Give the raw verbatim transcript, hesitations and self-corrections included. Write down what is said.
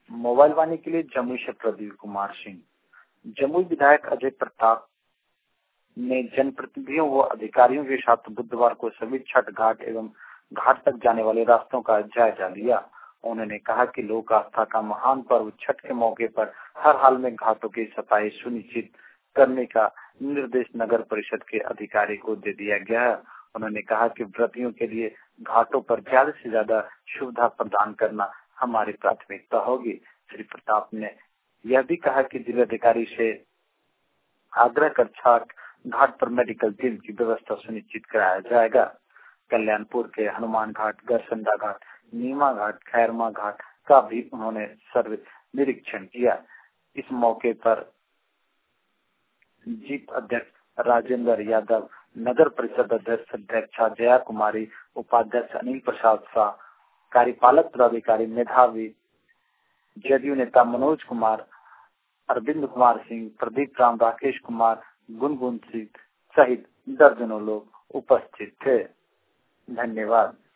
Mobile वाणी के लिए जमुई से प्रदीप कुमार सिंह। जमुई विधायक अजय प्रताप ने जनप्रतिनिधियों व अधिकारियों के साथ बुधवार को सभी छठ घाट एवं घाट तक जाने वाले रास्तों का जायजा लिया। उन्होंने कहा कि लोक आस्था का महान पर्व छठ के मौके पर हर हाल में घाटों की सफाई सुनिश्चित करने का निर्देश नगर परिषद के अधिकारी को दे दिया गया है। उन्होंने कहा कि व्रतियों के लिए घाटों पर ज्यादा से ज्यादा सुविधा प्रदान करना हमारी प्राथमिकता होगी। श्री प्रताप ने यह भी कहा कि जिलाधिकारी से आग्रह कर छठ घाट पर मेडिकल टीम की व्यवस्था सुनिश्चित कराया जाएगा। कल्याणपुर के हनुमान घाट, गरसंडा घाट, नीमा घाट, खैरमा घाट का भी उन्होंने सर्वे निरीक्षण किया। इस मौके पर जीप अध्यक्ष राजेंद्र यादव, नगर परिषद अध्यक्ष अध्यक्षा जया कुमारी, उपाध्यक्ष अनिल प्रसाद शाह, कार्यपालक पदाधिकारी मेधावी, जदयू नेता मनोज कुमार, अरविंद कुमार सिंह, प्रदीप राम, राकेश कुमार, गुनगुन सिंह सहित दर्जनों लोग उपस्थित थे। धन्यवाद।